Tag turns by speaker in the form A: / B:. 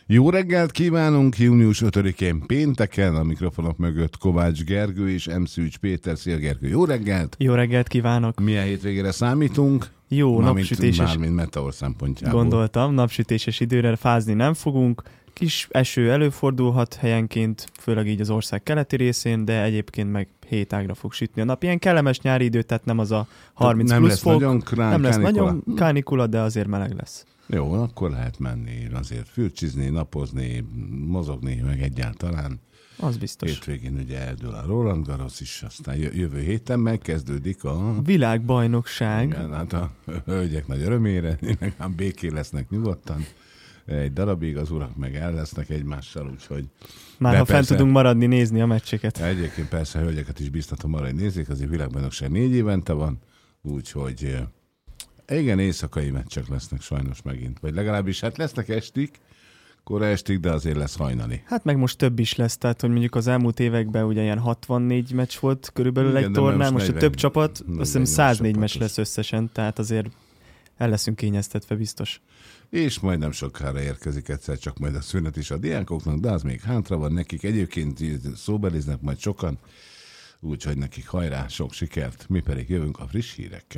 A: Jó reggelt kívánunk, június 5-én pénteken, a mikrofonok mögött Kovács Gergő és M. Szűcs Péter. Szia Gergő, jó reggelt!
B: Jó reggelt kívánok!
A: Milyen hétvégére számítunk?
B: Jó, napsütéses...
A: Mármint meteor szempontjából.
B: Gondoltam, napsütéses időre fázni nem fogunk. Kis eső előfordulhat helyenként, főleg így az ország keleti részén, de egyébként meg hétágra fog sütni a nap. Ilyen kellemes nyári idő, tehát nem az a 30
A: nem
B: plusz
A: lesz
B: fok.
A: nem lesz
B: nagyon kánikula, de azért meleg lesz.
A: Jó, akkor lehet menni, azért fürcsizni, napozni, mozogni, meg egyáltalán.
B: Az biztos.
A: Hétvégén ugye eldől a Roland Garros is, aztán jövő héten megkezdődik a...
B: Világbajnokság.
A: Igen, hát a hölgyek nagy örömére, nekem béké lesznek nyugodtan. Egy darabig az urak meg el lesznek egymással, úgyhogy...
B: Már ha fent tudunk maradni, nézni a meccseket.
A: Egyébként persze a hölgyeket is biztatom arra, hogy nézzék, azért világbajnokság 4 évente van, úgyhogy igen, éjszakai meccsek lesznek sajnos megint. Vagy legalábbis hát lesznek estig, kora estig, de azért lesz hajnali.
B: Hát meg most több is lesz, tehát hogy mondjuk az elmúlt években ugye ilyen 64 meccs volt körülbelül
A: igen,
B: egy tornán, most
A: 40,
B: a több csapat, azt hiszem 104 meccs
A: csapatos
B: lesz összesen, tehát azért el leszünk kényeztetve biztos.
A: És majd nem sokára érkezik egyszer csak majd a szünet is a diákoknak, de az még hátra van nekik. Egyébként szóbeliznek majd sokan, úgyhogy nekik hajrá, sok sikert, mi pedig jövünk a friss hírekkel.